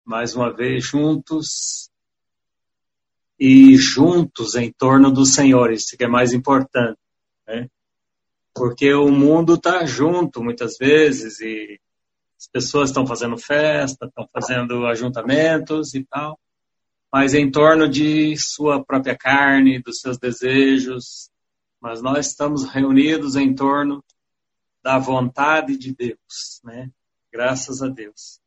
mais uma vez juntos e juntos em torno do Senhor, isso que é mais importante, né? Porque o mundo está junto muitas vezes e as pessoas estão fazendo festa, estão fazendo ajuntamentos e tal, mas em torno de sua própria carne, dos seus desejos, mas nós estamos reunidos em torno da vontade de Deus, né? Graças a Deus.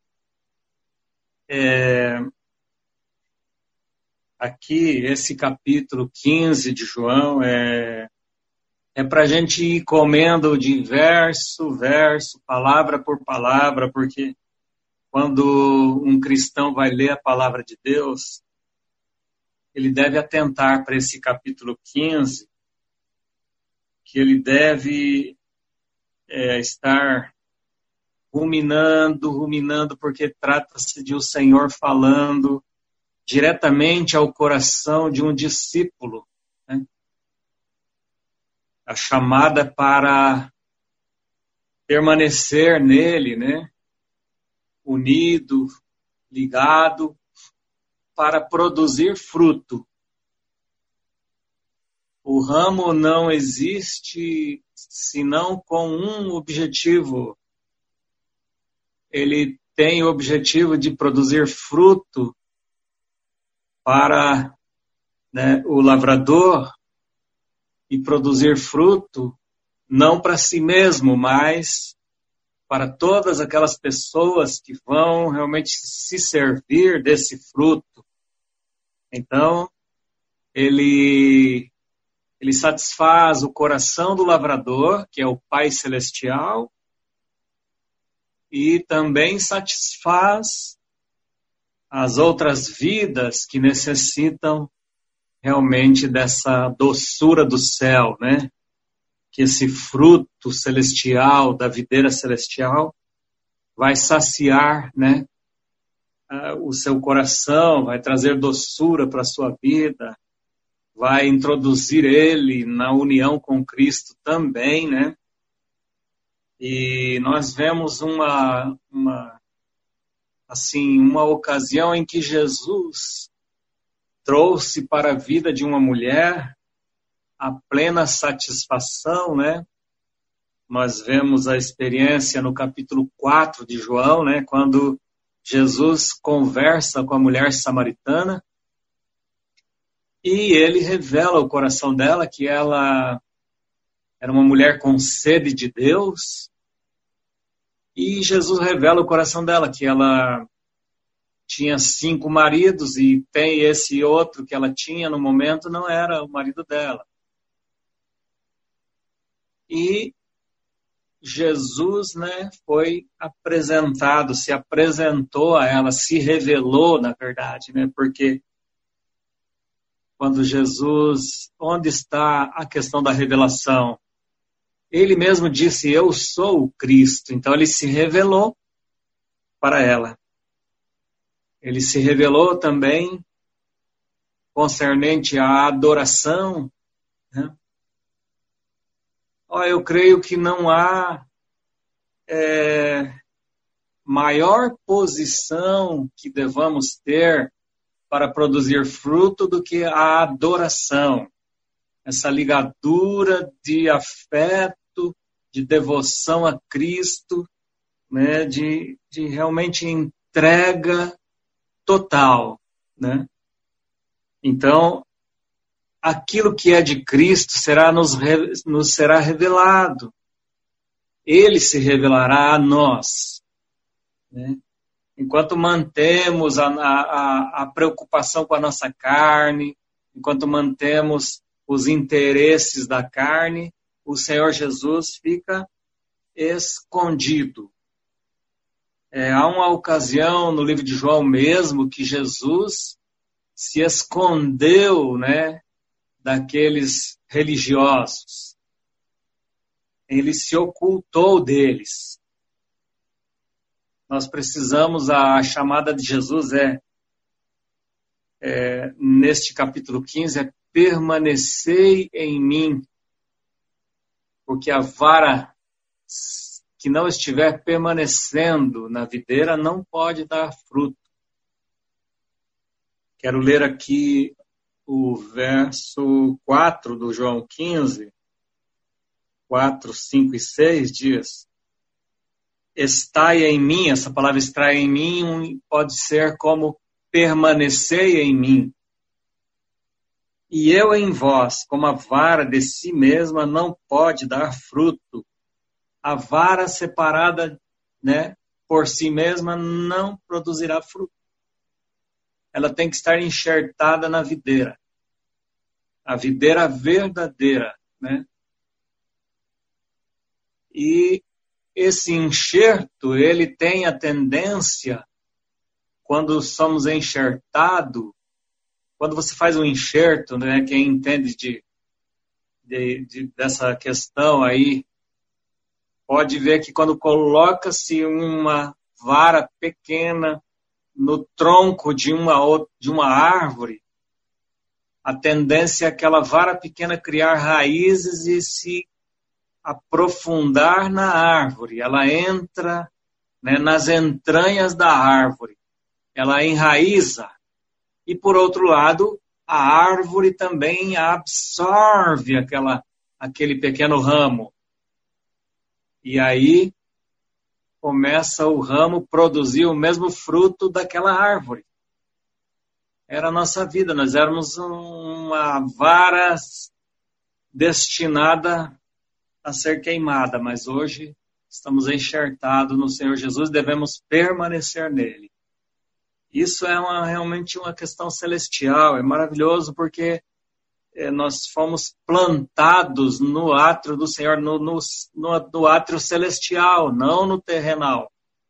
Aqui, esse capítulo 15 de João é para a gente ir comendo de verso, palavra por palavra, porque quando um cristão vai ler a palavra de Deus, ele deve atentar para esse capítulo 15, que ele deve estar ruminando, porque trata-se de o Senhor falando diretamente ao coração de um discípulo, né? A chamada para permanecer nele, né? Unido, ligado, para produzir fruto. O ramo não existe senão com um objetivo. Ele tem o objetivo de produzir fruto para, né, o lavrador, e produzir fruto não para si mesmo, mas para todas aquelas pessoas que vão realmente se servir desse fruto. Então, ele satisfaz o coração do lavrador, que é o Pai Celestial, e também satisfaz as outras vidas que necessitam realmente dessa doçura do céu, né? Que esse fruto celestial, da videira celestial, vai saciar, né, o seu coração, vai trazer doçura para a sua vida, vai introduzir ele na união com Cristo também, né? E nós vemos uma ocasião em que Jesus trouxe para a vida de uma mulher a plena satisfação, né? Nós vemos a experiência no capítulo 4 de João, né? Quando Jesus conversa com a mulher samaritana e ele revela ao coração dela que ela era uma mulher com sede de Deus, e Jesus revela ao coração dela que ela tinha 5 maridos e tem esse outro que ela tinha no momento, não era o marido dela. E Jesus, né, foi apresentado, se apresentou a ela, se revelou, na verdade, né, porque quando Jesus, onde está a questão da revelação? Ele mesmo disse, eu sou o Cristo, então ele se revelou para ela. Ele se revelou também concernente à adoração, né? Eu creio que não há maior posição que devamos ter para produzir fruto do que a adoração. Essa ligadura de afeto, de devoção a Cristo, né? de realmente entrega total, né? Então, aquilo que é de Cristo nos será revelado. Ele se revelará a nós, né? Enquanto mantemos a preocupação com a nossa carne, enquanto mantemos os interesses da carne, o Senhor Jesus fica escondido. Há uma ocasião no livro de João mesmo que Jesus se escondeu, né, daqueles religiosos. Ele se ocultou deles. Nós precisamos, a chamada de Jesus neste capítulo 15, permanecei em mim, porque a vara que não estiver permanecendo na videira não pode dar fruto. Quero ler aqui o verso 4 do João 15, 4, 5 e 6 diz: estai em mim, essa palavra estar em mim pode ser como permanecei em mim. E eu em vós, como a vara de si mesma não pode dar fruto. A vara separada, né, por si mesma não produzirá fruto. Ela tem que estar enxertada na videira. A videira verdadeira, né? E esse enxerto, ele tem a tendência, quando somos enxertados, quando você faz um enxerto, né, quem entende dessa questão aí, pode ver que quando coloca-se uma vara pequena no tronco de uma árvore, a tendência é aquela vara pequena criar raízes e se aprofundar na árvore. Ela entra, né, nas entranhas da árvore. Ela enraiza. E, por outro lado, a árvore também absorve aquele pequeno ramo. E aí começa o ramo a produzir o mesmo fruto daquela árvore. Era a nossa vida, nós éramos uma vara destinada a ser queimada, mas hoje estamos enxertados no Senhor Jesus, devemos permanecer nele. Isso é realmente uma questão celestial, é maravilhoso porque nós fomos plantados no átrio do Senhor, no átrio celestial, não no terrenal,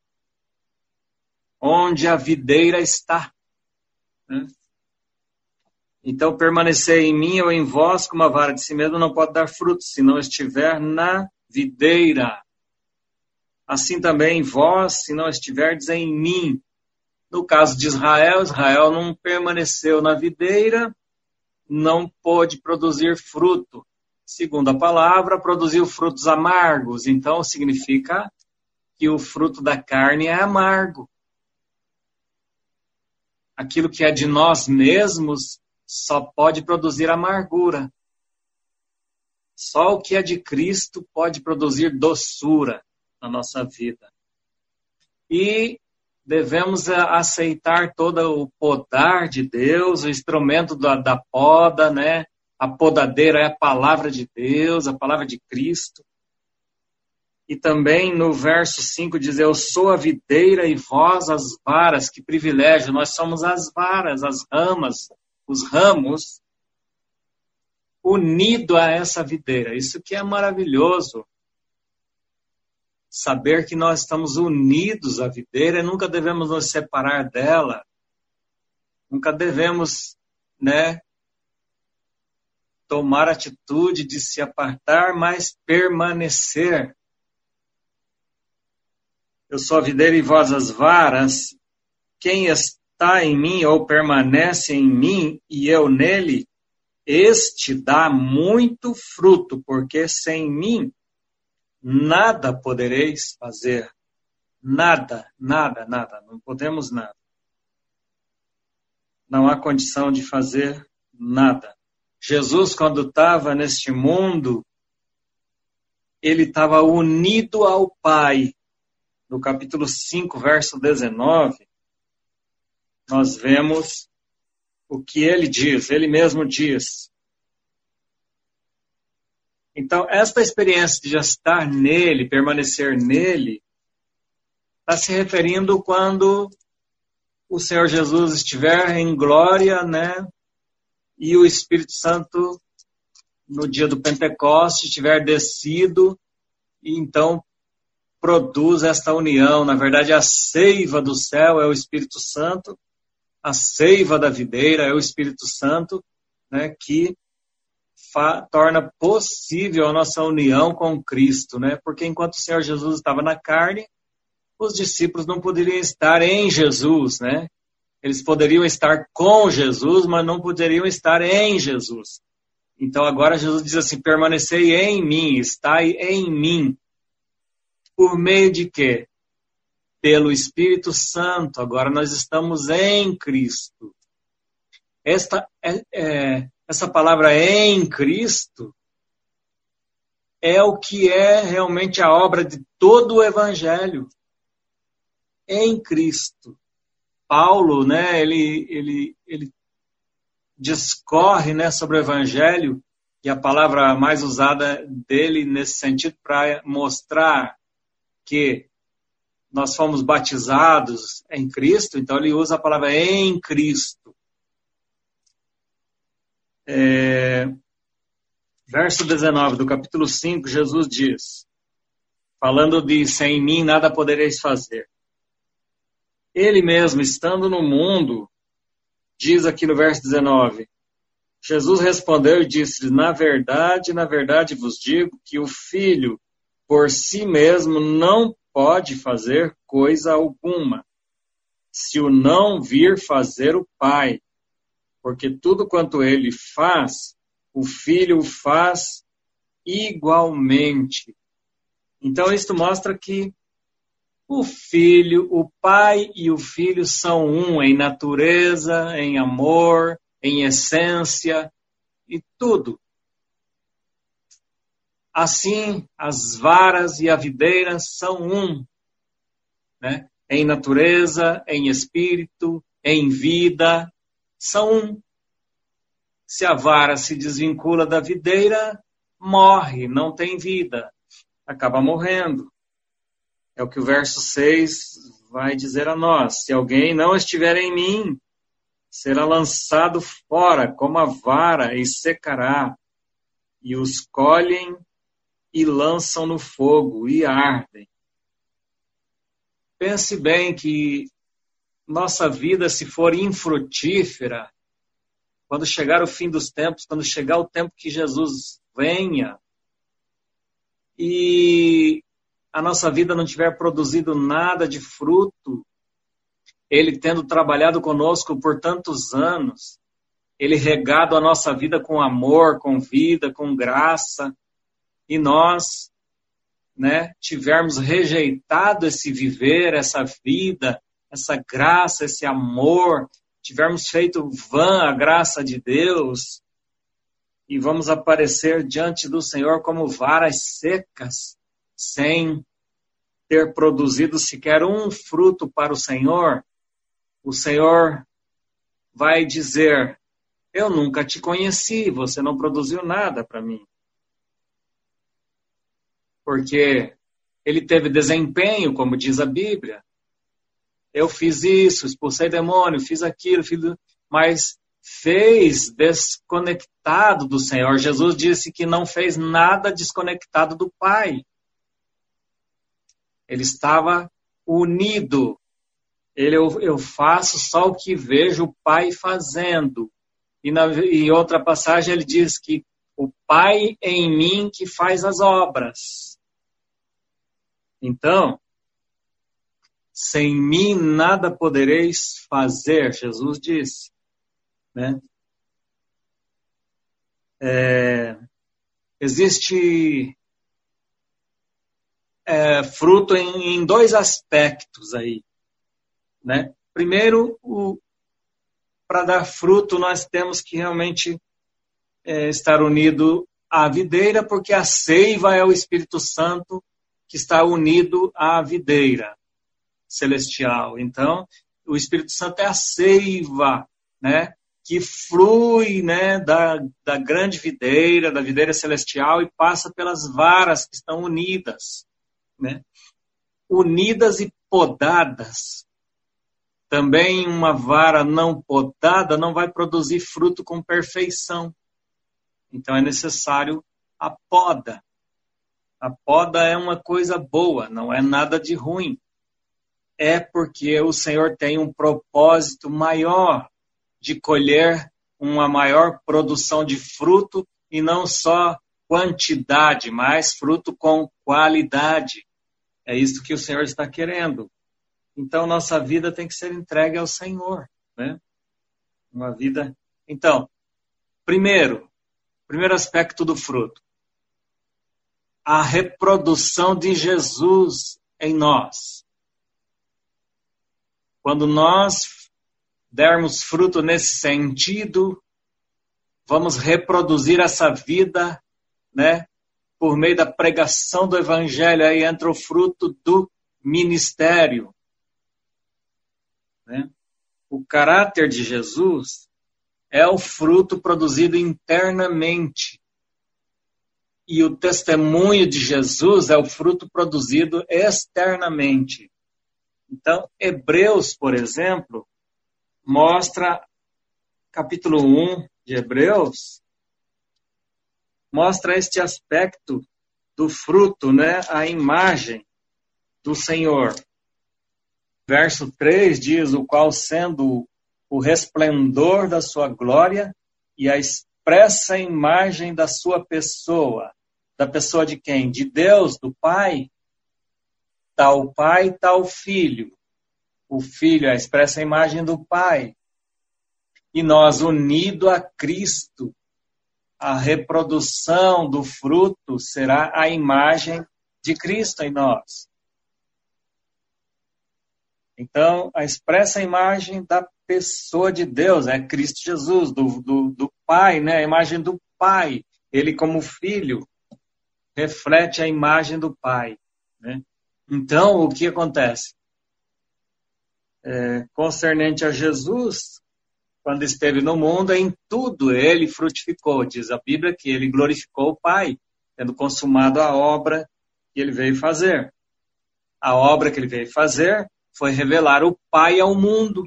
onde a videira está. Né? Então, permanecer em mim ou em vós, como a vara de si mesmo, não pode dar fruto, se não estiver na videira. Assim também vós, se não estiverdes em mim. No caso de Israel, Israel não permaneceu na videira, não pôde produzir fruto. Segundo a palavra, produziu frutos amargos. Então, significa que o fruto da carne é amargo. Aquilo que é de nós mesmos só pode produzir amargura. Só o que é de Cristo pode produzir doçura na nossa vida. E devemos aceitar todo o podar de Deus, o instrumento da poda, né? A podadeira é a palavra de Deus, a palavra de Cristo. E também no verso 5 diz, eu sou a videira e vós as varas, que privilégio, nós somos as varas, as ramas, os ramos, unido a essa videira. Isso que é maravilhoso. Saber que nós estamos unidos à videira e nunca devemos nos separar dela. Nunca devemos, né, tomar atitude de se apartar, mas permanecer. Eu sou a videira e vós as varas. Quem está em mim ou permanece em mim e eu nele, este dá muito fruto, porque sem mim nada podereis fazer. Nada, nada, nada. Não podemos nada. Não há condição de fazer nada. Jesus, quando estava neste mundo, ele estava unido ao Pai. No capítulo 5, verso 19, nós vemos o que ele diz, ele mesmo diz. Então, esta experiência de já estar nele, permanecer nele, está se referindo quando o Senhor Jesus estiver em glória, né? E o Espírito Santo, no dia do Pentecostes, estiver descido, e então produz esta união. Na verdade, a seiva do céu é o Espírito Santo, a seiva da videira é o Espírito Santo, né, que torna possível a nossa união com Cristo, né? Porque enquanto o Senhor Jesus estava na carne, os discípulos não poderiam estar em Jesus, né? Eles poderiam estar com Jesus, mas não poderiam estar em Jesus. Então agora Jesus diz assim, permanecei em mim, estai em mim. Por meio de quê? Pelo Espírito Santo. Agora nós estamos em Cristo. Essa palavra em Cristo é o que é realmente a obra de todo o Evangelho. Em Cristo. Paulo, né, ele discorre, né, sobre o Evangelho, e a palavra mais usada dele nesse sentido para mostrar que nós fomos batizados em Cristo, então ele usa a palavra em Cristo. Verso 19 do capítulo 5, Jesus diz, falando de sem mim nada podereis fazer. Ele mesmo, estando no mundo, diz aqui no verso 19, Jesus respondeu e disse, na verdade vos digo que o Filho por si mesmo não pode fazer coisa alguma, se o não vir fazer o Pai, porque tudo quanto ele faz, o Filho o faz igualmente. Então, isto mostra que o Filho, o Pai e o Filho são um em natureza, em amor, em essência e tudo. Assim, as varas e a videira são um, né? Em natureza, em espírito, em vida, são um. Se a vara se desvincula da videira, morre, não tem vida, acaba morrendo. É o que o verso 6 vai dizer a nós. Se alguém não estiver em mim, será lançado fora como a vara e secará. E os colhem e lançam no fogo e ardem. Pense bem que nossa vida, se for infrutífera, quando chegar o fim dos tempos, quando chegar o tempo que Jesus venha, e a nossa vida não tiver produzido nada de fruto, Ele tendo trabalhado conosco por tantos anos, Ele regado a nossa vida com amor, com vida, com graça, e nós, né, tivermos rejeitado esse viver, essa vida, essa graça, esse amor, tivermos feito vã a graça de Deus, e vamos aparecer diante do Senhor como varas secas, sem ter produzido sequer um fruto para o Senhor vai dizer, eu nunca te conheci, você não produziu nada para mim. Porque ele teve desempenho, como diz a Bíblia. Eu fiz isso, expulsei demônio, fiz aquilo, mas fez desconectado do Senhor. Jesus disse que não fez nada desconectado do Pai. Ele estava unido. Eu faço só o que vejo o Pai fazendo. E em outra passagem ele diz que o Pai em mim que faz as obras. Então, sem mim nada podereis fazer, Jesus disse. Né? Existe fruto em dois aspectos aí. Né? Primeiro, para dar fruto, nós temos que realmente estar unido à videira, porque a seiva é o Espírito Santo que está unido à videira celestial. Então, o Espírito Santo é a seiva, né, que flui, né, da grande videira, da videira celestial, e passa pelas varas que estão unidas. Né? Unidas e podadas. Também uma vara não podada não vai produzir fruto com perfeição. Então é necessário a poda. A poda é uma coisa boa, não é nada de ruim. É porque o Senhor tem um propósito maior de colher uma maior produção de fruto e não só quantidade, mas fruto com qualidade. É isso que o Senhor está querendo. Então, nossa vida tem que ser entregue ao Senhor. Né? Uma vida... Então, primeiro aspecto do fruto. A reprodução de Jesus em nós. Quando nós dermos fruto nesse sentido, vamos reproduzir essa vida, né? Por meio da pregação do Evangelho, aí entra o fruto do ministério, né? O caráter de Jesus é o fruto produzido internamente. E o testemunho de Jesus é o fruto produzido externamente. Então, Hebreus, por exemplo, mostra, capítulo 1 de Hebreus, mostra este aspecto do fruto, né? A imagem do Senhor. Verso 3 diz, o qual sendo o resplendor da sua glória e a expressa imagem da sua pessoa. Da pessoa de quem? De Deus, do Pai. Tal Pai, tal Filho. O Filho é a expressa imagem do Pai. E nós, unido a Cristo, a reprodução do fruto será a imagem de Cristo em nós. Então, a expressa imagem da pessoa de Deus é Cristo Jesus, do Pai, né? A imagem do Pai. Ele, como Filho, reflete a imagem do Pai, né? Então, o que acontece? Concernente a Jesus, quando esteve no mundo, em tudo ele frutificou. Diz a Bíblia que ele glorificou o Pai, tendo consumado a obra que ele veio fazer. A obra que ele veio fazer foi revelar o Pai ao mundo.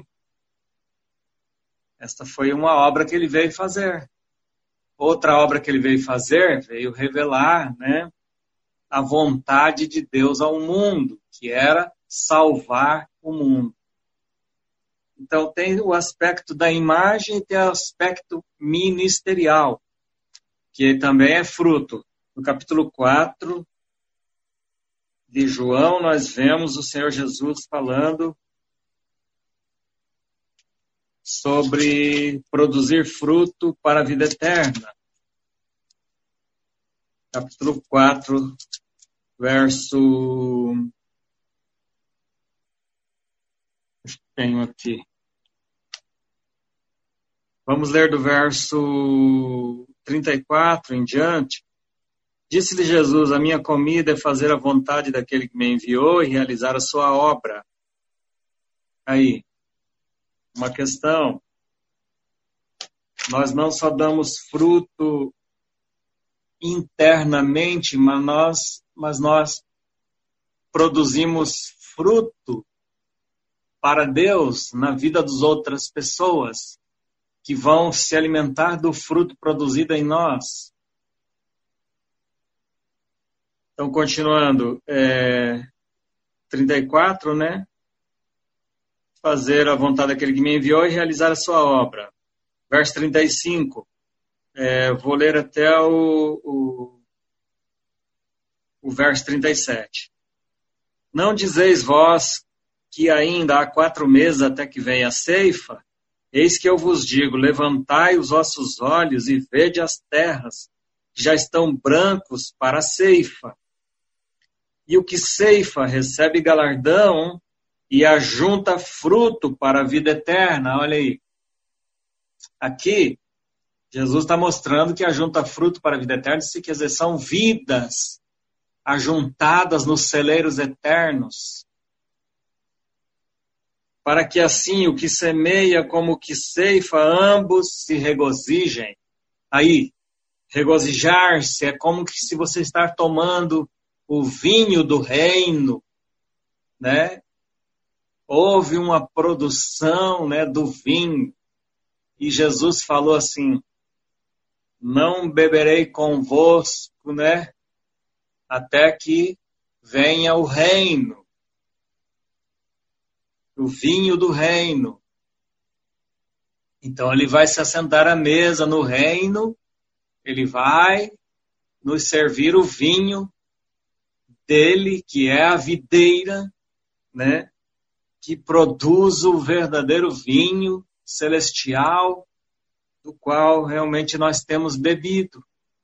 Esta foi uma obra que ele veio fazer. Outra obra que ele veio fazer, veio revelar, né, a vontade de Deus ao mundo, que era salvar o mundo. Então tem o aspecto da imagem e tem o aspecto ministerial, que também é fruto. No capítulo 4 de João, nós vemos o Senhor Jesus falando sobre produzir fruto para a vida eterna. Capítulo 4, verso... Tenho aqui. Vamos ler do verso 34 em diante. Disse-lhe Jesus, a minha comida é fazer a vontade daquele que me enviou e realizar a sua obra. Aí, uma questão. Nós não só damos fruto internamente, mas nós produzimos fruto para Deus na vida das outras pessoas que vão se alimentar do fruto produzido em nós. Então, continuando, 34, né? Fazer a vontade daquele que me enviou e realizar a sua obra. Verso 35. Vou ler até o verso 37. Não dizeis vós que ainda há 4 meses até que venha a ceifa? Eis que eu vos digo, levantai os vossos olhos e vede as terras, que já estão brancos para a ceifa. E o que ceifa recebe galardão e ajunta fruto para a vida eterna. Olha aí. Aqui, Jesus está mostrando que ajunta fruto para a vida eterna, isso quer dizer, são vidas ajuntadas nos celeiros eternos. Para que assim o que semeia como o que ceifa, ambos se regozijem. Aí, regozijar-se é como que se você está tomando o vinho do reino, né? Houve uma produção, né, do vinho. E Jesus falou assim, não beberei convosco, né, até que venha o reino. O vinho do reino. Então ele vai se assentar à mesa no reino, ele vai nos servir o vinho dele, que é a videira, né, que produz o verdadeiro vinho celestial, do qual realmente nós temos bebido.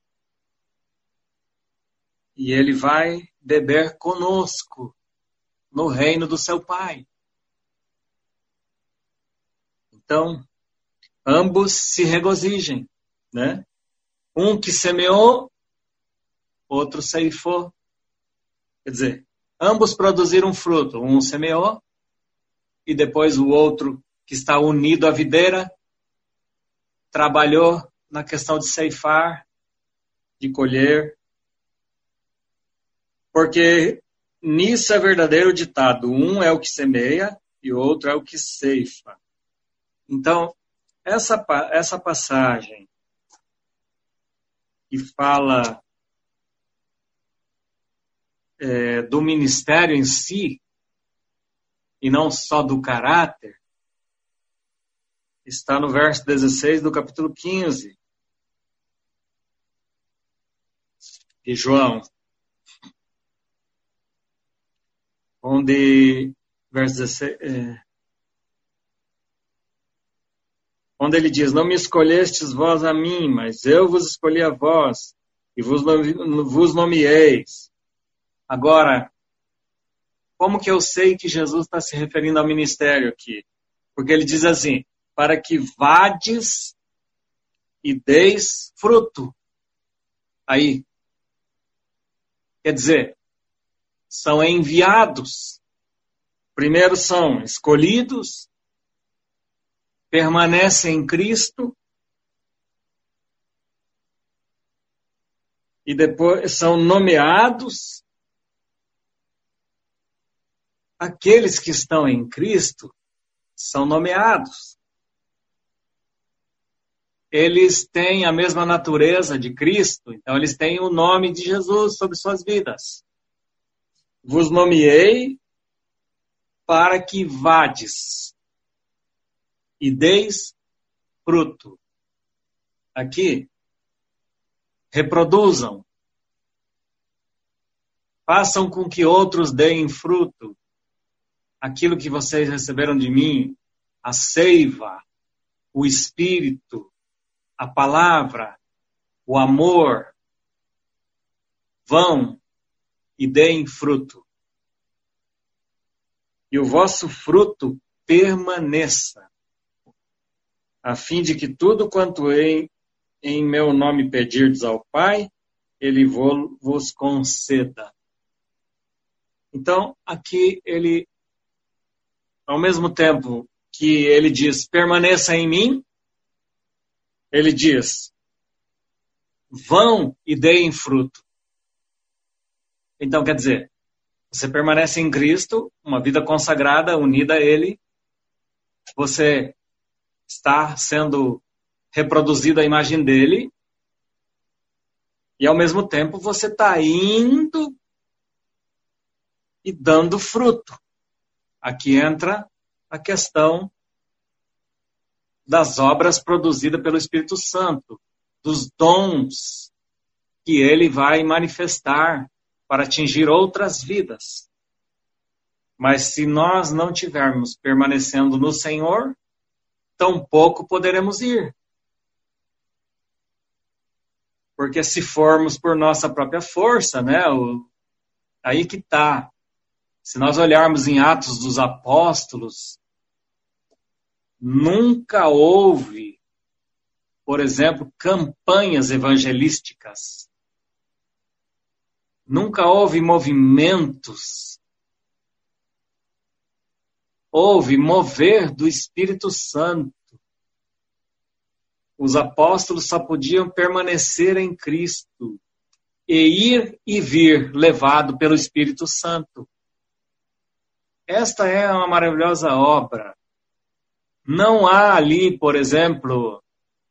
E ele vai beber conosco no reino do seu Pai. Então, ambos se regozijem, né? Um que semeou, outro ceifou. Quer dizer, ambos produziram fruto. Um semeou e depois o outro, que está unido à videira, trabalhou na questão de ceifar, de colher. Porque nisso é verdadeiro ditado. Um é o que semeia e o outro é o que ceifa. Então, essa passagem que fala do ministério em si, e não só do caráter, está no verso 16 do capítulo 15 de João, onde, verso 16, onde ele diz: não me escolhestes vós a mim, mas eu vos escolhi a vós, e vos nomeeis. Agora, como que eu sei que Jesus está se referindo ao ministério aqui? Porque ele diz assim, para que vades e deis fruto. Aí, quer dizer, são enviados. Primeiro são escolhidos, permanecem em Cristo, e depois são nomeados. Aqueles que estão em Cristo são nomeados. Eles têm a mesma natureza de Cristo, então eles têm o nome de Jesus sobre suas vidas. Vos nomeei para que vades e deis fruto. Aqui, reproduzam. Façam com que outros deem fruto. Aquilo que vocês receberam de mim, a seiva, o Espírito, a palavra, o amor, vão e deem fruto. E o vosso fruto permaneça, a fim de que tudo quanto em meu nome pedirdes ao Pai, Ele vos conceda. Então, aqui ele, ao mesmo tempo que ele diz, permaneça em mim, ele diz, vão e deem fruto. Então, quer dizer, você permanece em Cristo, uma vida consagrada, unida a Ele, você está sendo reproduzido a imagem dele, e ao mesmo tempo você está indo e dando fruto. Aqui entra a questão das obras produzidas pelo Espírito Santo, dos dons que ele vai manifestar para atingir outras vidas. Mas se nós não tivermos permanecendo no Senhor, tampouco poderemos ir. Porque se formos por nossa própria força, né, aí que está. Se nós olharmos em Atos dos Apóstolos, nunca houve, por exemplo, campanhas evangelísticas. Nunca houve movimentos. Houve mover do Espírito Santo. Os apóstolos só podiam permanecer em Cristo e ir e vir levado pelo Espírito Santo. Esta é uma maravilhosa obra. Não há ali, por exemplo,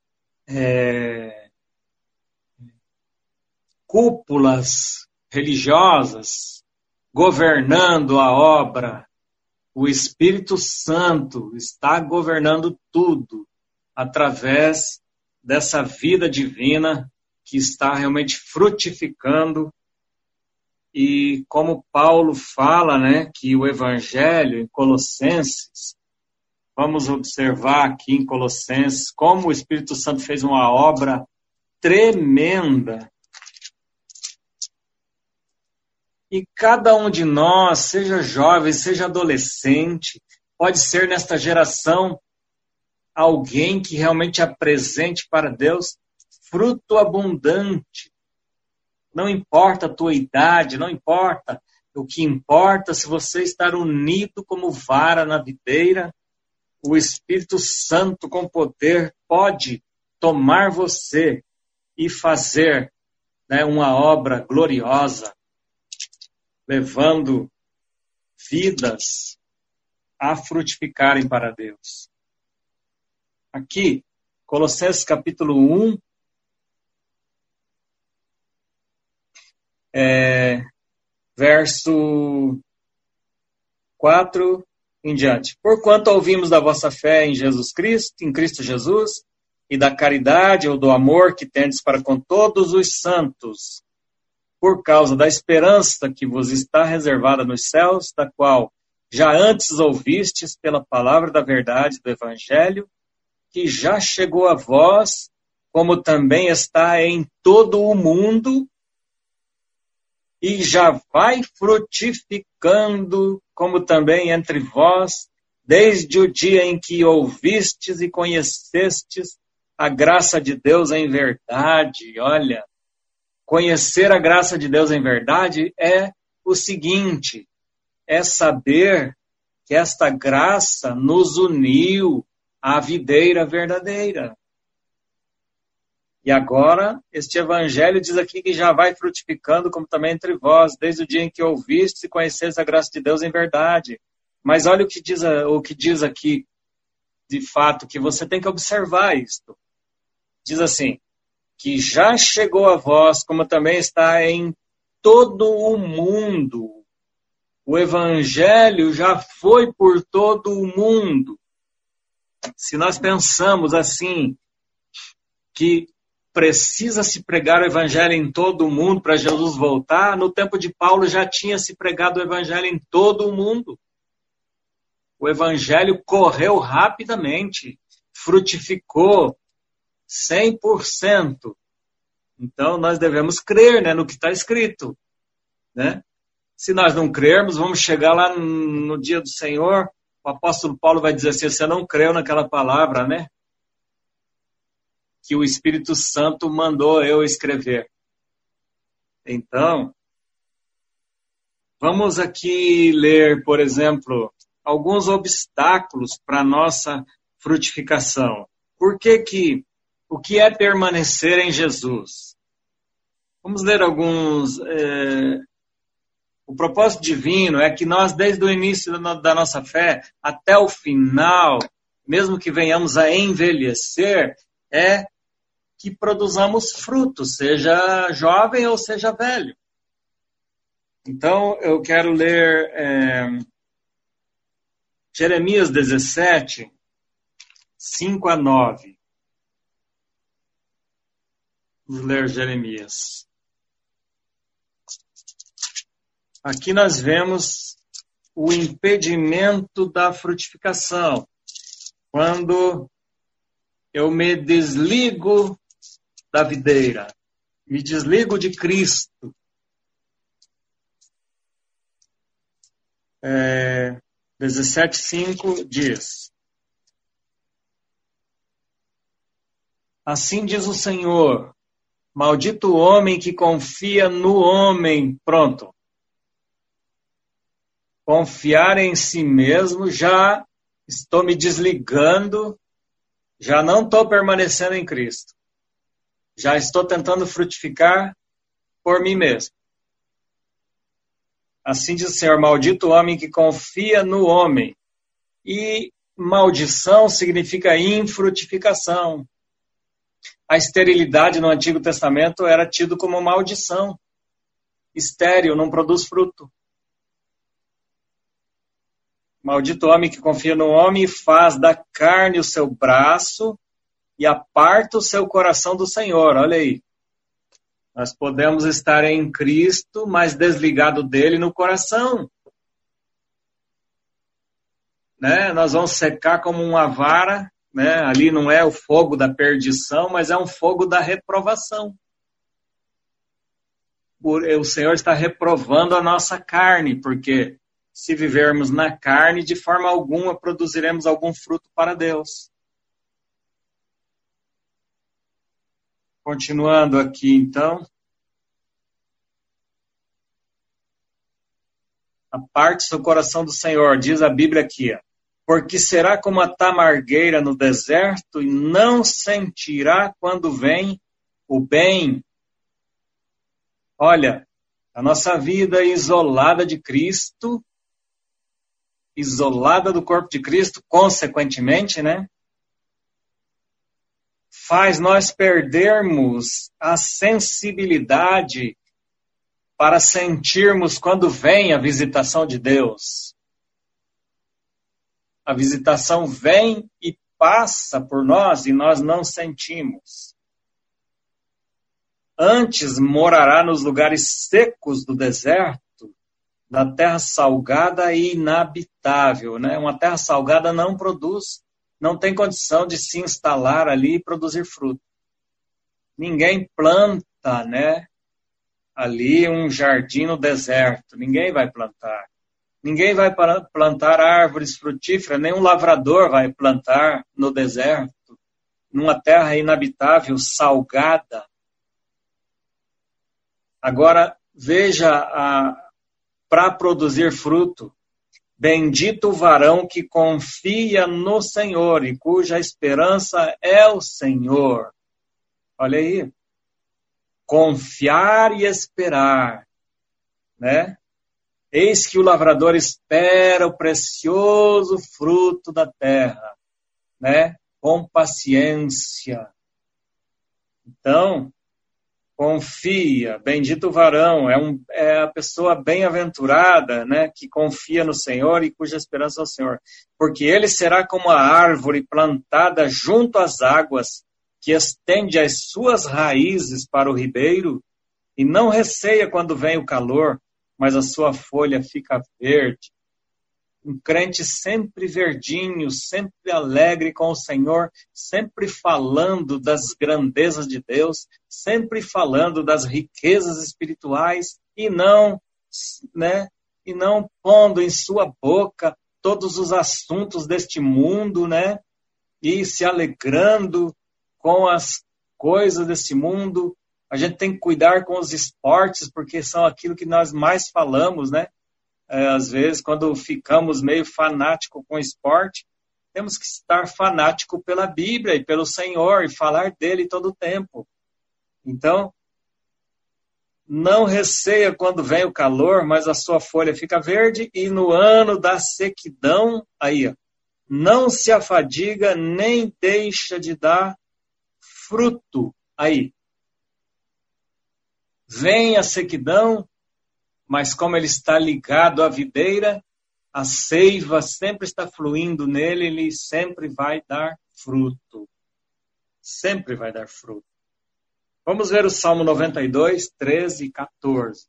cúpulas religiosas governando a obra. O Espírito Santo está governando tudo através dessa vida divina que está realmente frutificando. E como Paulo fala, né, que o Evangelho em Colossenses, vamos observar aqui em Colossenses como o Espírito Santo fez uma obra tremenda. E cada um de nós, seja jovem, seja adolescente, pode ser nesta geração alguém que realmente apresente para Deus fruto abundante. Não importa a tua idade, não importa. O que importa, se você estar unido como vara na videira, o Espírito Santo com poder pode tomar você e fazer, né, uma obra gloriosa, levando vidas a frutificarem para Deus. Aqui, Colossenses capítulo 1, verso 4 em diante. Porquanto ouvimos da vossa fé em Jesus Cristo, em Cristo Jesus, e da caridade ou do amor que tendes para com todos os santos, por causa da esperança que vos está reservada nos céus, da qual já antes ouvistes pela palavra da verdade do Evangelho, que já chegou a vós, como também está em todo o mundo, e já vai frutificando, como também entre vós, desde o dia em que ouvistes e conhecestes a graça de Deus em verdade. Olha, conhecer a graça de Deus em verdade é o seguinte, é saber que esta graça nos uniu à videira verdadeira. E agora, este evangelho diz aqui que já vai frutificando, como também entre vós, desde o dia em que ouvistes e conheceis a graça de Deus em verdade. Mas olha o que diz aqui, de fato, que você tem que observar isto. Diz assim, que já chegou a vós, como também está em todo o mundo. O evangelho já foi por todo o mundo. Se nós pensamos assim, que precisa se pregar o evangelho em todo o mundo para Jesus voltar, no tempo de Paulo já tinha se pregado o evangelho em todo o mundo. O evangelho correu rapidamente, frutificou 100%. Então nós devemos crer, né, no que está escrito. Né? Se nós não crermos, vamos chegar lá no dia do Senhor, o apóstolo Paulo vai dizer assim, você não creu naquela palavra, né? Que o Espírito Santo mandou eu escrever. Então, vamos aqui ler, por exemplo, alguns obstáculos para a nossa frutificação. O que é permanecer em Jesus? Vamos ler alguns. O propósito divino é que nós, desde o início da nossa fé até o final, mesmo que venhamos a envelhecer, é que produzamos frutos, seja jovem ou seja velho. Então, eu quero ler Jeremias 17, 5 a 9. Vamos ler Jeremias. Aqui nós vemos o impedimento da frutificação. Quando eu me desligo da videira, me desligo de Cristo. 17:5 diz: Assim diz o Senhor, maldito o homem que confia no homem. Pronto. Confiar em si mesmo, já estou me desligando, já não estou permanecendo em Cristo. Já estou tentando frutificar por mim mesmo. Assim diz o Senhor, maldito o homem que confia no homem. E maldição significa infrutificação. A esterilidade no Antigo Testamento era tido como maldição. Estéril, não produz fruto. Maldito o homem que confia no homem e faz da carne o seu braço e aparta o seu coração do Senhor. Olha aí. Nós podemos estar em Cristo, mas desligado dele no coração. Né? Nós vamos secar como uma vara. Né? Ali não é o fogo da perdição, mas é um fogo da reprovação. O Senhor está reprovando a nossa carne, porque se vivermos na carne, de forma alguma produziremos algum fruto para Deus. Continuando aqui, então. Aparte-se o coração do Senhor, diz a Bíblia aqui, ó. Porque será como a tamargueira no deserto e não sentirá quando vem o bem. Olha, a nossa vida isolada de Cristo, isolada do corpo de Cristo, consequentemente, né? Faz nós perdermos a sensibilidade para sentirmos quando vem a visitação de Deus. A visitação vem e passa por nós e nós não sentimos. Antes morará nos lugares secos do deserto, da terra salgada e inabitável, né? Uma terra salgada não produz, não tem condição de se instalar ali e produzir fruto. Ninguém planta, né? Ali um jardim no deserto, ninguém vai plantar. Ninguém vai plantar árvores frutíferas, nenhum lavrador vai plantar no deserto, numa terra inabitável, salgada. Agora, veja, para produzir fruto, bendito o varão que confia no Senhor e cuja esperança é o Senhor. Olha aí, confiar e esperar, né? Eis que o lavrador espera o precioso fruto da terra, né? Com paciência. Então, confia, bendito o varão, é a pessoa bem-aventurada, né? Que confia no Senhor e cuja esperança é o Senhor. Porque ele será como a árvore plantada junto às águas, que estende as suas raízes para o ribeiro, e não receia quando vem o calor, mas a sua folha fica verde. Um crente sempre verdinho, sempre alegre com o Senhor, sempre falando das grandezas de Deus, sempre falando das riquezas espirituais e não, né, e não pondo em sua boca todos os assuntos deste mundo, né, e se alegrando com as coisas desse mundo. A gente tem que cuidar com os esportes, porque são aquilo que nós mais falamos, né? Às vezes, quando ficamos meio fanáticos com o esporte, temos que estar fanático pela Bíblia e pelo Senhor e falar dele todo o tempo. Então, não receia quando vem o calor, mas a sua folha fica verde, e no ano da sequidão, aí, ó, não se afadiga nem deixa de dar fruto. Aí, vem a sequidão, mas como ele está ligado à videira, a seiva sempre está fluindo nele, ele sempre vai dar fruto. Sempre vai dar fruto. Vamos ver o Salmo 92, 13 e 14.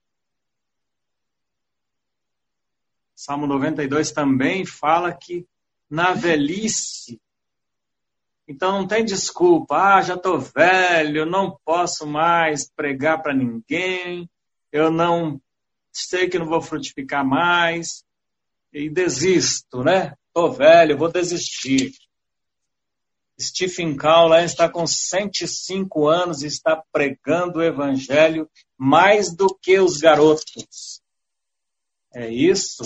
Salmo 92 também fala que na velhice, então não tem desculpa, já estou velho, não posso mais pregar para ninguém, eu não sei que não vou frutificar mais, e desisto, né? Estou velho, vou desistir. Stephen Cowley está com 105 anos e está pregando o evangelho mais do que os garotos. É isso.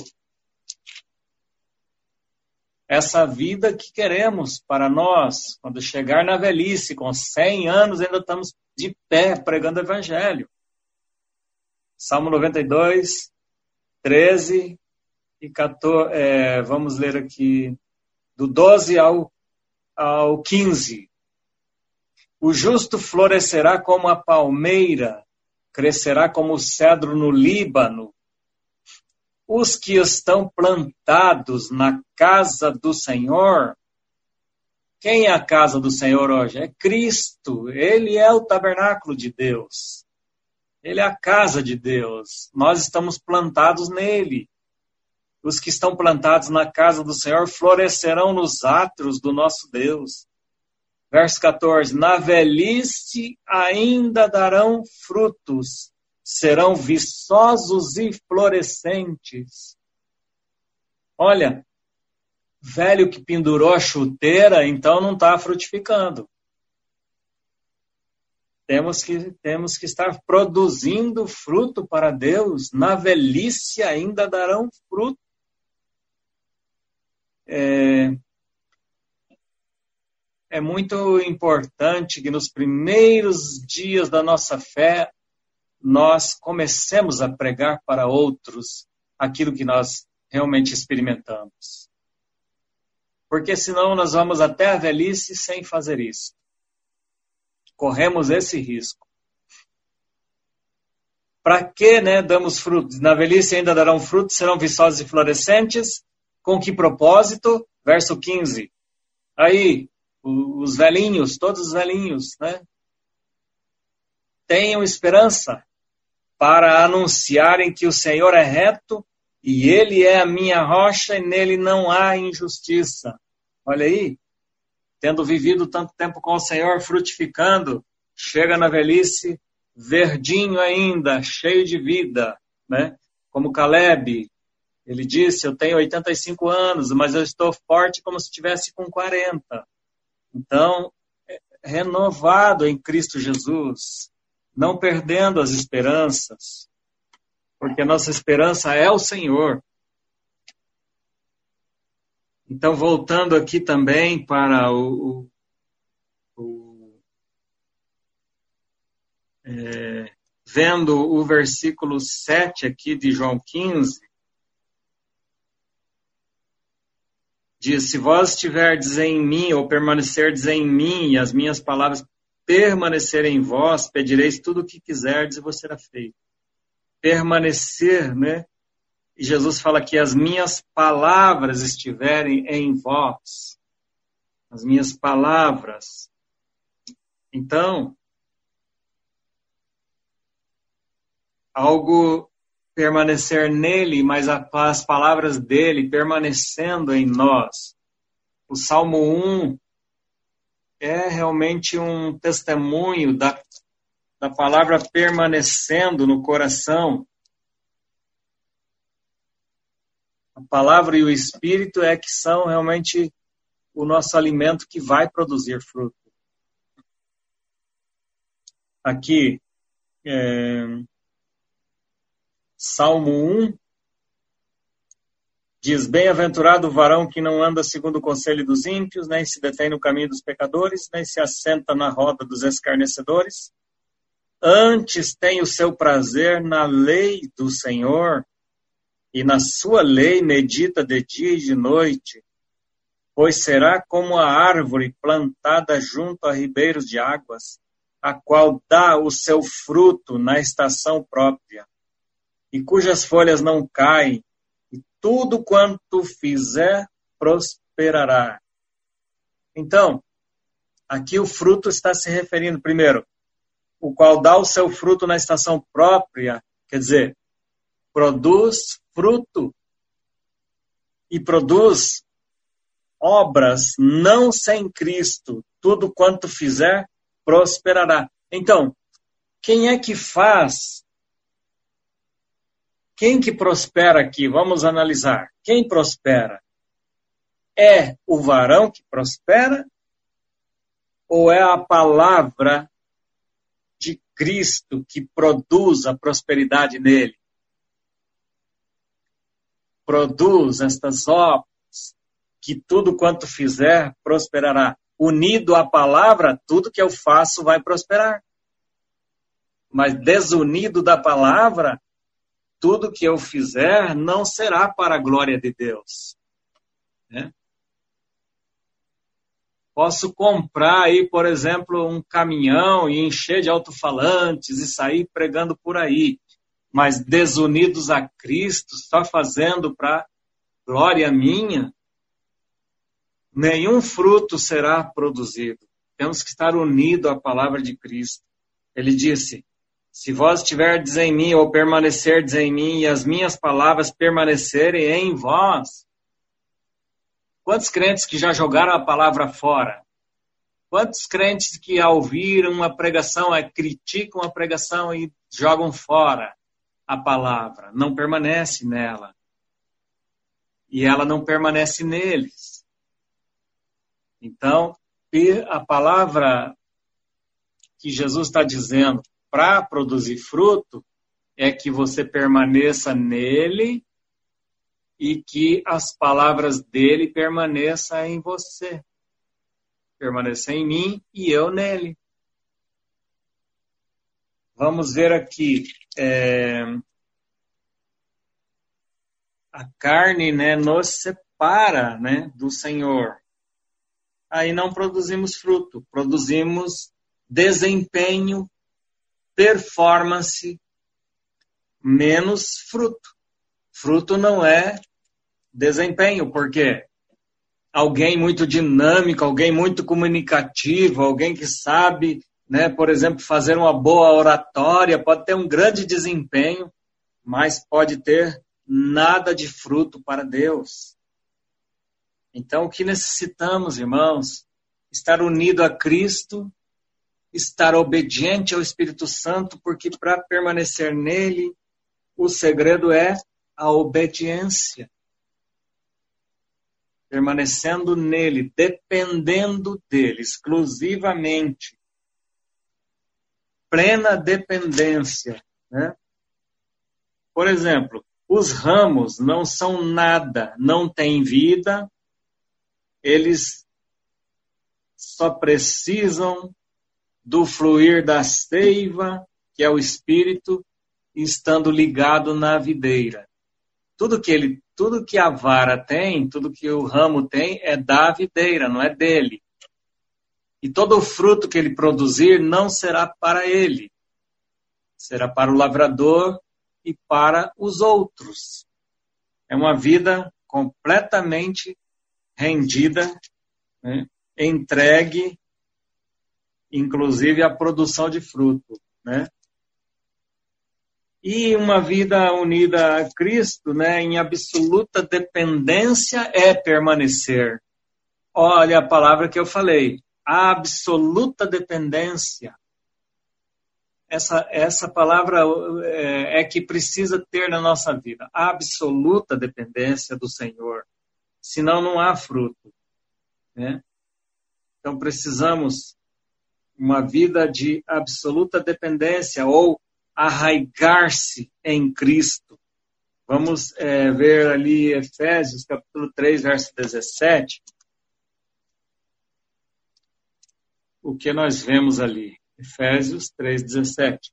Essa vida que queremos para nós, quando chegar na velhice, com 100 anos, ainda estamos de pé pregando o evangelho. Salmo 92, 13 e 14, vamos ler aqui, do 12 ao 15. O justo florescerá como a palmeira, crescerá como o cedro no Líbano. Os que estão plantados na casa do Senhor, quem é a casa do Senhor hoje? É Cristo, ele é o tabernáculo de Deus. Ele é a casa de Deus. Nós estamos plantados nele. Os que estão plantados na casa do Senhor florescerão nos átrios do nosso Deus. Verso 14. Na velhice ainda darão frutos, serão viçosos e florescentes. Olha, velho que pendurou a chuteira, então não está frutificando. temos que estar produzindo fruto para Deus. Na velhice ainda darão fruto. É muito importante que nos primeiros dias da nossa fé nós comecemos a pregar para outros aquilo que nós realmente experimentamos. Porque senão nós vamos até a velhice sem fazer isso. Corremos esse risco. Para que, damos frutos? Na velhice ainda darão frutos, serão viçosos e florescentes. Com que propósito? Verso 15. Aí, os velhinhos, todos os velhinhos, tenham esperança para anunciarem que o Senhor é reto e Ele é a minha rocha e nele não há injustiça. Olha aí, tendo vivido tanto tempo com o Senhor, frutificando, chega na velhice verdinho ainda, cheio de vida, Como Caleb, ele disse, eu tenho 85 anos, mas eu estou forte como se estivesse com 40. Então, renovado em Cristo Jesus, não perdendo as esperanças, porque a nossa esperança é o Senhor. Então, voltando aqui também para vendo o versículo 7 aqui de João 15, diz, se vós estiverdes em mim, ou permanecerdes em mim, e as minhas palavras permanecerem em vós, pedireis tudo o que quiserdes e vos será feito. Permanecer, E Jesus fala que as minhas palavras estiverem em vós. As minhas palavras. Então, algo permanecer nele, mas as palavras dele permanecendo em nós. O Salmo 1 é realmente um testemunho da palavra permanecendo no coração. A palavra e o Espírito é que são realmente o nosso alimento que vai produzir fruto. Aqui, Salmo 1 diz, bem-aventurado o varão que não anda segundo o conselho dos ímpios, nem se detém no caminho dos pecadores, nem se assenta na roda dos escarnecedores. Antes tem o seu prazer na lei do Senhor, e na sua lei medita de dia e de noite, pois será como a árvore plantada junto a ribeiros de águas, a qual dá o seu fruto na estação própria, e cujas folhas não caem, e tudo quanto fizer prosperará. Então, aqui o fruto está se referindo, primeiro, o qual dá o seu fruto na estação própria, quer dizer, produz fruto e produz obras não sem Cristo. Tudo quanto fizer, prosperará. Então, quem é que faz? Quem que prospera aqui? Vamos analisar. Quem prospera? É o varão que prospera? Ou é a palavra de Cristo que produz a prosperidade nele? Produz estas obras, que tudo quanto fizer prosperará. Unido à palavra, tudo que eu faço vai prosperar. Mas desunido da palavra, tudo que eu fizer não será para a glória de Deus. Posso comprar aí, por exemplo, um caminhão e encher de alto-falantes e sair pregando por aí. Mas desunidos a Cristo, só fazendo para glória minha, nenhum fruto será produzido. Temos que estar unidos à palavra de Cristo. Ele disse, se vós estiverdes em mim ou permanecerdes em mim e as minhas palavras permanecerem em vós. Quantos crentes que já jogaram a palavra fora? Quantos crentes que ao ouvir uma pregação, criticam a pregação e jogam fora a palavra? Não permanece nela. E ela não permanece neles. Então, a palavra que Jesus está dizendo para produzir fruto é que você permaneça nele e que as palavras dele permaneçam em você. Permaneça em mim e eu nele. Vamos ver aqui. A carne, né, nos separa, né, do Senhor. Aí não produzimos fruto, produzimos desempenho, performance, menos fruto. Fruto não é desempenho, porque alguém muito dinâmico, alguém muito comunicativo, alguém que sabe, né, por exemplo, fazer uma boa oratória, pode ter um grande desempenho, mas pode ter nada de fruto para Deus. Então, o que necessitamos, irmãos? Estar unido a Cristo, estar obediente ao Espírito Santo, porque para permanecer nele, o segredo é a obediência. Permanecendo nele, dependendo dele, exclusivamente. Plena dependência, né? Por exemplo, os ramos não são nada, não têm vida, eles só precisam do fluir da seiva, que é o Espírito, estando ligado na videira. Tudo que a vara tem, tudo que o ramo tem, é da videira, não é dele. E todo o fruto que ele produzir não será para ele. Será para o lavrador e para os outros. É uma vida completamente rendida, né, entregue, inclusive à produção de fruto, né? E uma vida unida a Cristo, né, em absoluta dependência é permanecer. Olha a palavra que eu falei, absoluta dependência. Essa palavra é que precisa ter na nossa vida, absoluta dependência do Senhor. Senão não há fruto, né? Então precisamos uma vida de absoluta dependência ou arraigar-se em Cristo. Vamos ver ali Efésios, capítulo 3, verso 17. O que nós vemos ali? Efésios 3, 17.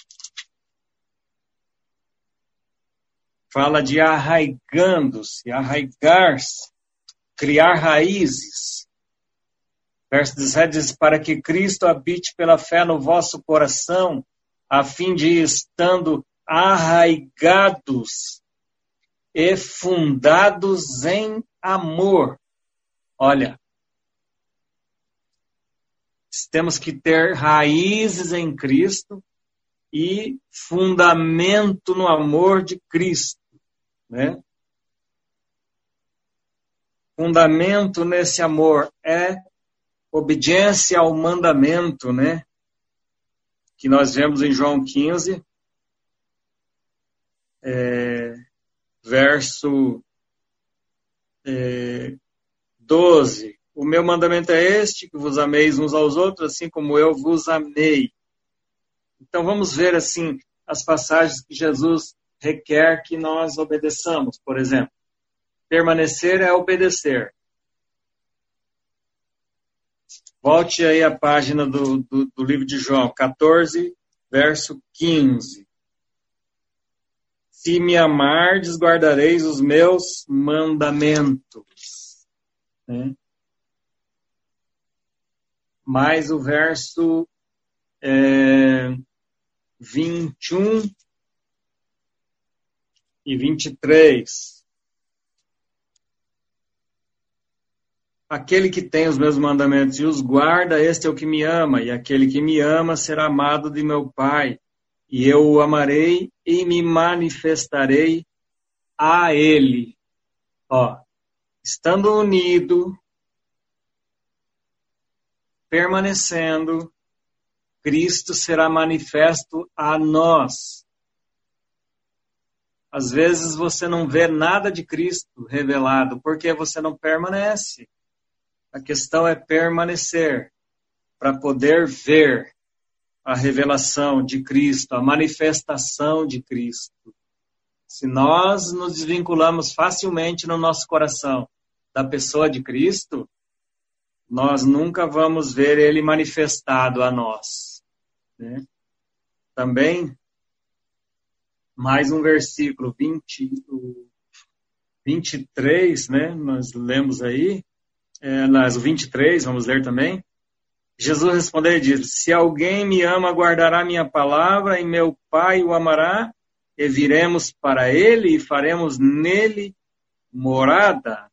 Fala de arraigando-se, arraigar-se, criar raízes. Verso 17 diz, para que Cristo habite pela fé no vosso coração, a fim de, estando arraigados e fundados em amor. Olha, temos que ter raízes em Cristo e fundamento no amor de Cristo, né? Fundamento nesse amor é obediência ao mandamento, né? Que nós vemos em João 15, verso 12. O meu mandamento é este, que vos ameis uns aos outros, assim como eu vos amei. Então vamos ver assim as passagens que Jesus requer que nós obedeçamos. Por exemplo, permanecer é obedecer. Volte aí à página do livro de João, 14, verso 15. Se me amardes, guardareis os meus mandamentos. Né? Mais o verso 21 e 23. Aquele que tem os meus mandamentos e os guarda, este é o que me ama, e aquele que me ama será amado de meu Pai, e eu o amarei e me manifestarei a ele. Ó, estando unido, permanecendo, Cristo será manifesto a nós. Às vezes você não vê nada de Cristo revelado, porque você não permanece. A questão é permanecer, para poder ver. a revelação de Cristo, a manifestação de Cristo. Se nós nos desvinculamos facilmente no nosso coração da pessoa de Cristo, nós nunca vamos ver ele manifestado a nós, né? Também, mais um versículo 23, né? Nós lemos aí, o 23, vamos ler também. Jesus respondeu e disse: se alguém me ama, guardará minha palavra, e meu Pai o amará, e viremos para ele e faremos nele morada.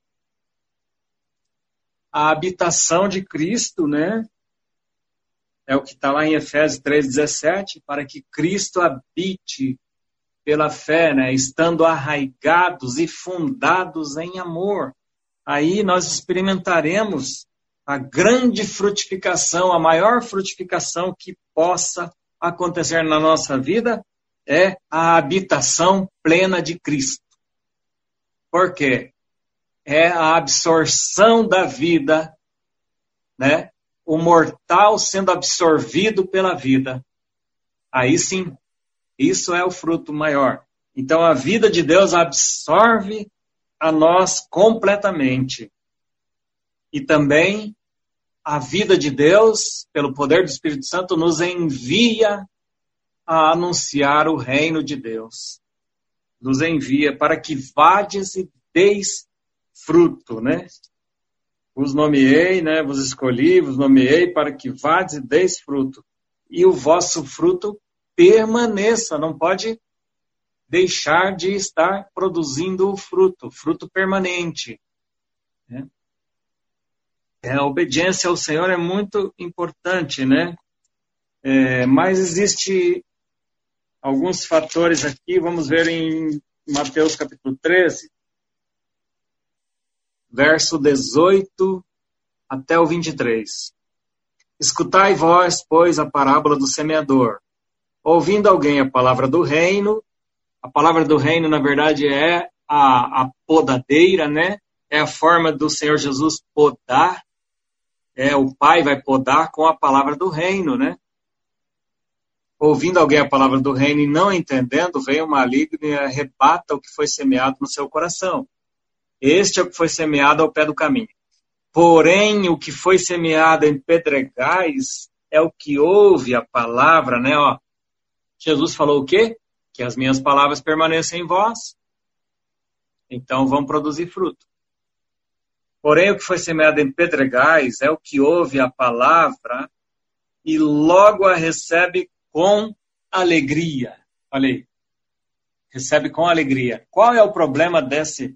A habitação de Cristo, né? É o que está lá em Efésios 3,17, para que Cristo habite pela fé, né? Estando arraigados e fundados em amor. Aí nós experimentaremos a grande frutificação, a maior frutificação que possa acontecer na nossa vida é a habitação plena de Cristo. Por quê? É a absorção da vida, né? O mortal sendo absorvido pela vida. Aí sim, isso é o fruto maior. Então a vida de Deus absorve a nós completamente. E também a vida de Deus, pelo poder do Espírito Santo, nos envia a anunciar o reino de Deus. Nos envia para que vades e deis fruto, né? Vos nomeei, né? Vos escolhi, vos nomeei para que vades e deis fruto. E o vosso fruto permaneça, não pode deixar de estar produzindo o fruto permanente, né? A obediência ao Senhor é muito importante, né? Mas existe alguns fatores aqui, vamos ver em Mateus capítulo 13, verso 18 até o 23. Escutai vós, pois, a parábola do semeador. Ouvindo alguém a palavra do reino, na verdade, é a podadeira, né? É a forma do Senhor Jesus podar. O Pai vai podar com a palavra do reino, né? Ouvindo alguém a palavra do reino e não entendendo, vem o maligno e arrebata o que foi semeado no seu coração. Este é o que foi semeado ao pé do caminho. Porém, o que foi semeado em pedregais é o que ouve a palavra, né? Jesus falou o quê? Que as minhas palavras permanecem em vós. Então vão produzir fruto. Porém, o que foi semeado em pedregais é o que ouve a palavra e logo a recebe com alegria. Olha aí. Recebe com alegria. Qual é o problema desse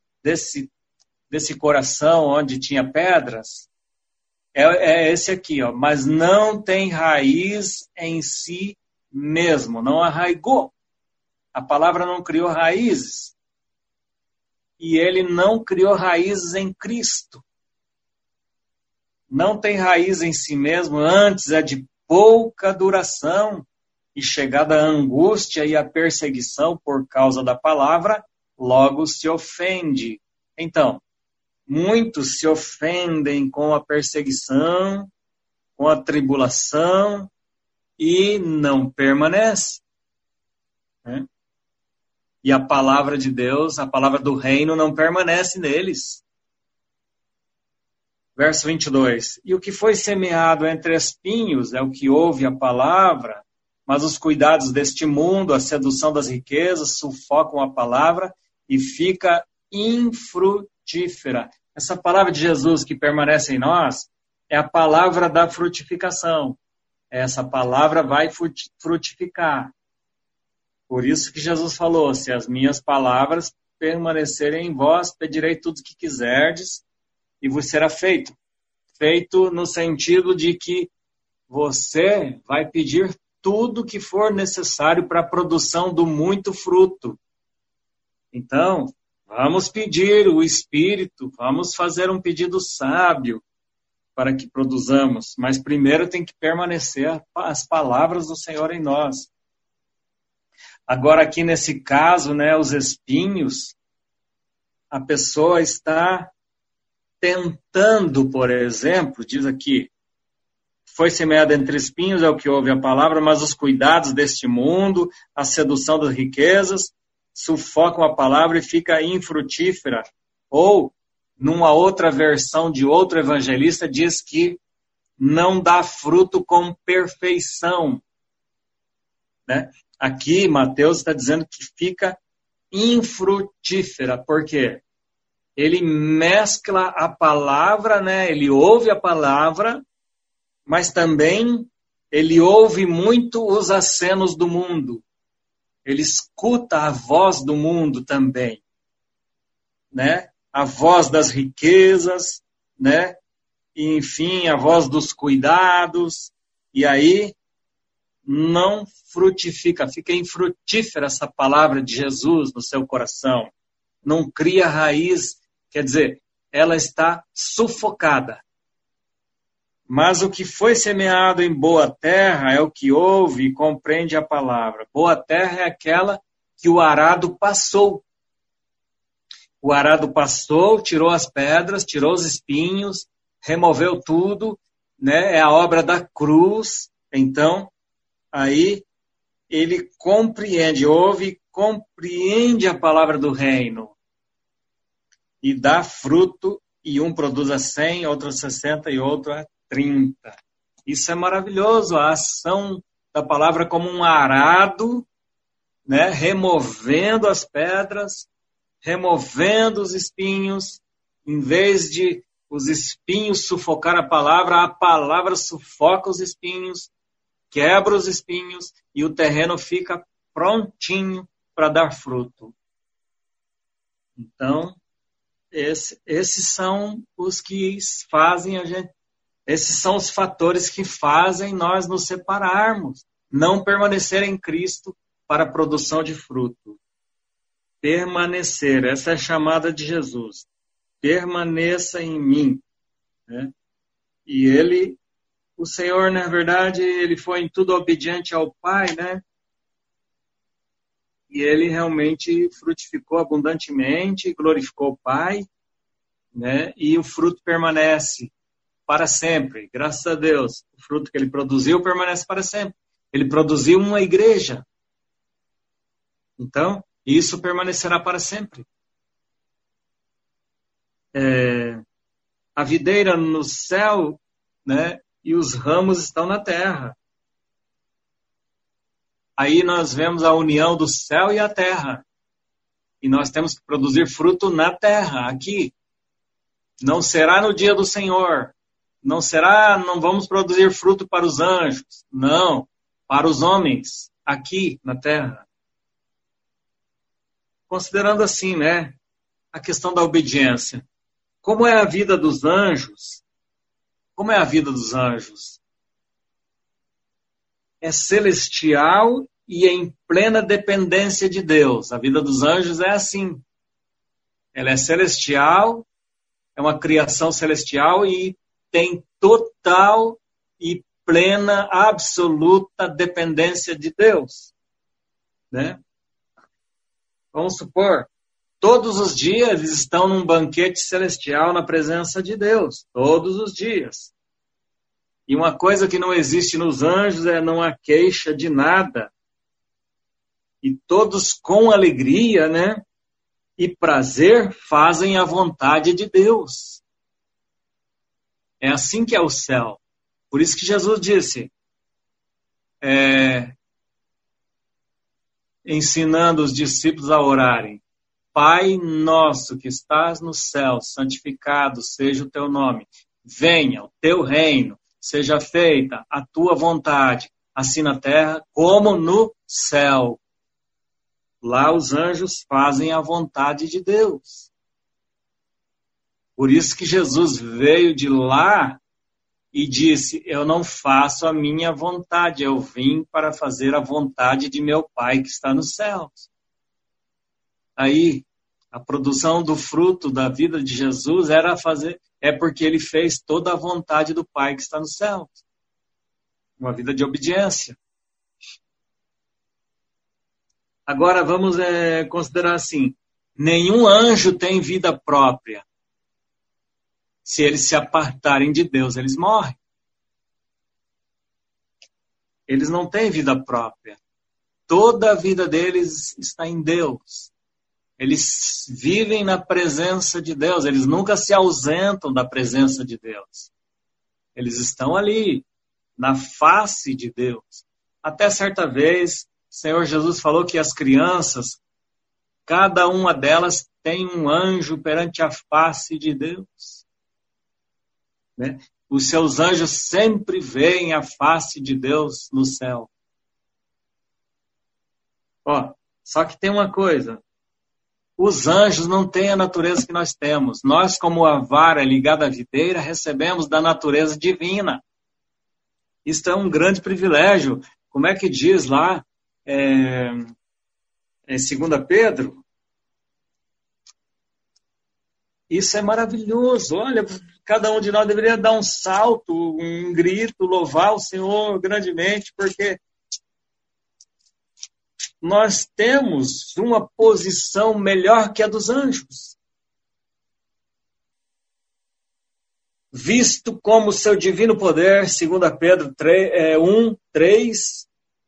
coração onde tinha pedras? É esse aqui, ó. Mas não tem raiz em si mesmo. Não arraigou. A palavra não criou raízes. E ele não criou raízes em Cristo. Não tem raiz em si mesmo, antes é de pouca duração, e chegada a angústia e a perseguição por causa da palavra, logo se ofende. Então, muitos se ofendem com a perseguição, com a tribulação, e não permanece, né? E a palavra de Deus, a palavra do reino, não permanece neles. Verso 22. E o que foi semeado entre espinhos é o que ouve a palavra, mas os cuidados deste mundo, a sedução das riquezas, sufocam a palavra e fica infrutífera. Essa palavra de Jesus que permanece em nós é a palavra da frutificação. Essa palavra vai frutificar. Por isso que Jesus falou, se as minhas palavras permanecerem em vós, pedirei tudo o que quiserdes e vos será feito. Feito no sentido de que você vai pedir tudo que for necessário para a produção do muito fruto. Então, vamos pedir o Espírito, vamos fazer um pedido sábio para que produzamos, mas primeiro tem que permanecer as palavras do Senhor em nós. Agora aqui nesse caso, né, os espinhos, a pessoa está tentando, por exemplo, diz aqui, foi semeado entre espinhos é o que ouve a palavra, mas os cuidados deste mundo, a sedução das riquezas, sufocam a palavra e fica infrutífera. Ou, numa outra versão de outro evangelista, diz que não dá fruto com perfeição. Né? Aqui, Mateus está dizendo que fica infrutífera. Por quê? Ele mescla a palavra, né? Ele ouve a palavra, mas também ele ouve muito os acenos do mundo. Ele escuta a voz do mundo também, né? A voz das riquezas, né? E, enfim, a voz dos cuidados. E aí não frutifica, fica infrutífera essa palavra de Jesus no seu coração. Não cria raiz, quer dizer, ela está sufocada. Mas o que foi semeado em boa terra é o que ouve e compreende a palavra. Boa terra é aquela que o arado passou. O arado passou, tirou as pedras, tirou os espinhos, removeu tudo, né? É a obra da cruz. Então, aí ele compreende, ouve e compreende a palavra do reino. E dá fruto, e um produz a 100, outro a 60 e outro a 30. Isso é maravilhoso, a ação da palavra como um arado, né, removendo as pedras, removendo os espinhos, em vez de os espinhos sufocar a palavra sufoca os espinhos, quebra os espinhos e o terreno fica prontinho para dar fruto. Então, esses são os que fazem a gente. Esses são os fatores que fazem nós nos separarmos, não permanecer em Cristo para a produção de fruto. Permanecer, essa é a chamada de Jesus. Permaneça em mim. Né? E o Senhor, na verdade, ele foi em tudo obediente ao Pai, né? E ele realmente frutificou abundantemente, glorificou o Pai, né? E o fruto permanece para sempre, graças a Deus. O fruto que ele produziu permanece para sempre. Ele produziu uma igreja. Então, isso permanecerá para sempre. A videira no céu, né, e os ramos estão na terra. Aí nós vemos a união do céu e a terra. E nós temos que produzir fruto na terra, aqui. Não será no dia do Senhor. Não vamos produzir fruto para os anjos. Não, para os homens, aqui na terra. Considerando assim, né, a questão da obediência. Como é a vida dos anjos? Como é a vida dos anjos? É celestial e em plena dependência de Deus. A vida dos anjos é assim. Ela é celestial, é uma criação celestial e tem total e plena, absoluta dependência de Deus. Né? Vamos supor, todos os dias eles estão num banquete celestial na presença de Deus. Todos os dias. E uma coisa que não existe nos anjos é não há queixa de nada. E todos com alegria, né? E prazer fazem a vontade de Deus. É assim que é o céu. Por isso que Jesus disse, ensinando os discípulos a orarem, Pai nosso que estás no céu, santificado seja o teu nome. Venha o teu reino, seja feita a tua vontade, assim na terra como no céu. Lá os anjos fazem a vontade de Deus. Por isso que Jesus veio de lá e disse, eu não faço a minha vontade, eu vim para fazer a vontade de meu Pai que está nos céus. Aí, a produção do fruto da vida de Jesus é porque ele fez toda a vontade do Pai que está nos céus. Uma vida de obediência. Agora vamos considerar assim, nenhum anjo tem vida própria. Se eles se apartarem de Deus, eles morrem. Eles não têm vida própria. Toda a vida deles está em Deus. Eles vivem na presença de Deus. Eles nunca se ausentam da presença de Deus. Eles estão ali, na face de Deus. Até certa vez, o Senhor Jesus falou que as crianças, cada uma delas tem um anjo perante a face de Deus. Né? Os seus anjos sempre veem a face de Deus no céu. Ó, só que tem uma coisa. Os anjos não têm a natureza que nós temos. Nós, como a vara ligada à videira, recebemos da natureza divina. Isso é um grande privilégio. Como é que diz lá em 2 Pedro? Isso é maravilhoso. Olha, cada um de nós deveria dar um salto, um grito, louvar o Senhor grandemente, porque nós temos uma posição melhor que a dos anjos. Visto como seu divino poder, 2 Pedro 1, 3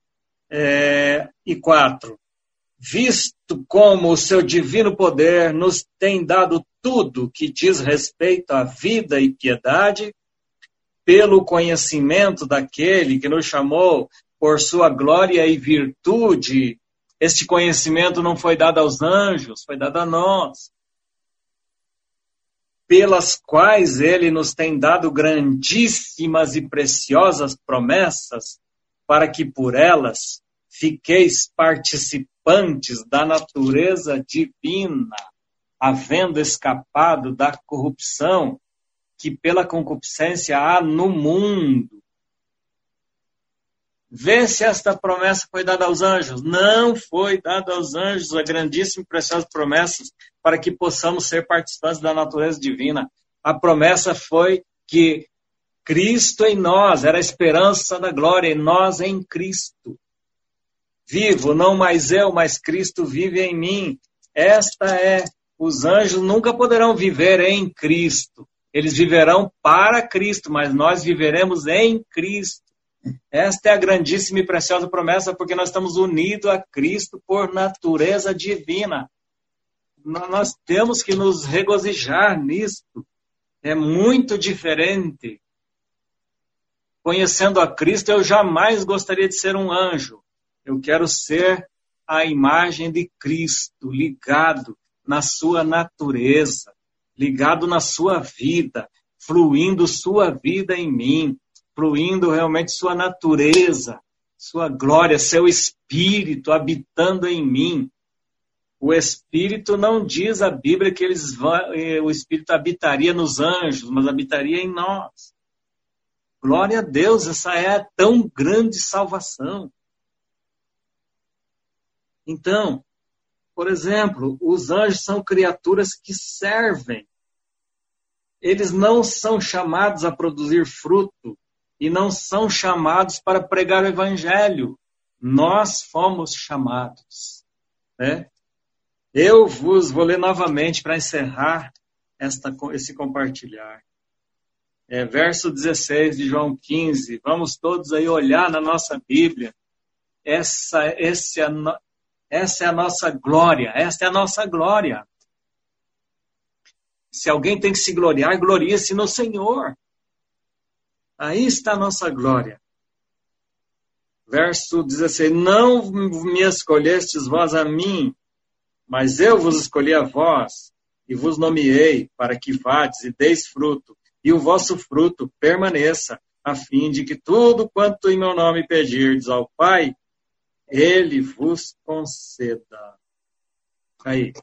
e 4. Visto como o seu divino poder nos tem dado tudo que diz respeito à vida e piedade, pelo conhecimento daquele que nos chamou por sua glória e virtude. Este conhecimento não foi dado aos anjos, foi dado a nós. Pelas quais ele nos tem dado grandíssimas e preciosas promessas, para que por elas fiqueis participantes da natureza divina, havendo escapado da corrupção que pela concupiscência há no mundo. Vê se esta promessa foi dada aos anjos. Não foi dada aos anjos a grandíssima e preciosa promessa para que possamos ser participantes da natureza divina. A promessa foi que Cristo em nós era a esperança da glória, e nós em Cristo. Vivo, não mais eu, mas Cristo vive em mim. Os anjos nunca poderão viver em Cristo. Eles viverão para Cristo, mas nós viveremos em Cristo. Esta é a grandíssima e preciosa promessa, porque nós estamos unidos a Cristo por natureza divina. Nós temos que nos regozijar nisto. É muito diferente. Conhecendo a Cristo, eu jamais gostaria de ser um anjo. Eu quero ser a imagem de Cristo, ligado na sua natureza, ligado na sua vida, fluindo sua vida em mim, fluindo realmente sua natureza, sua glória, seu Espírito habitando em mim. O Espírito não diz a Bíblia que o Espírito habitaria nos anjos, mas habitaria em nós. Glória a Deus, essa é a tão grande salvação. Então, por exemplo, os anjos são criaturas que servem. Eles não são chamados a produzir fruto e não são chamados para pregar o evangelho. Nós fomos chamados. Né? Eu vou ler novamente para encerrar esse compartilhar. Verso 16 de João 15. Vamos todos aí olhar na nossa Bíblia. Essa é a nossa glória. Esta é a nossa glória. Se alguém tem que se gloriar, glorie-se no Senhor. Aí está a nossa glória. Verso 16. Não me escolhestes vós a mim, mas eu vos escolhi a vós, e vos nomeei para que vades e deis fruto, e o vosso fruto permaneça, a fim de que tudo quanto em meu nome pedirdes ao Pai, Ele vos conceda. Aí.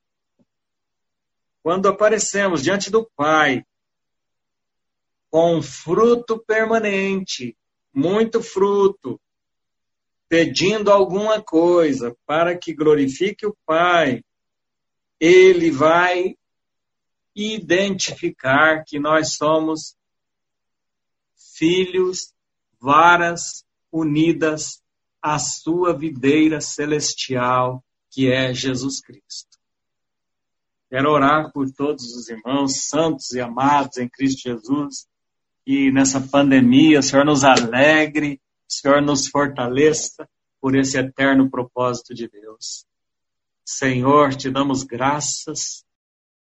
Quando aparecemos diante do Pai, com fruto permanente, muito fruto, pedindo alguma coisa para que glorifique o Pai, Ele vai identificar que nós somos filhos, varas unidas à sua videira celestial, que é Jesus Cristo. Quero orar por todos os irmãos santos e amados em Cristo Jesus, e nessa pandemia o Senhor nos alegre, o Senhor nos fortaleça por esse eterno propósito de Deus. Senhor, te damos graças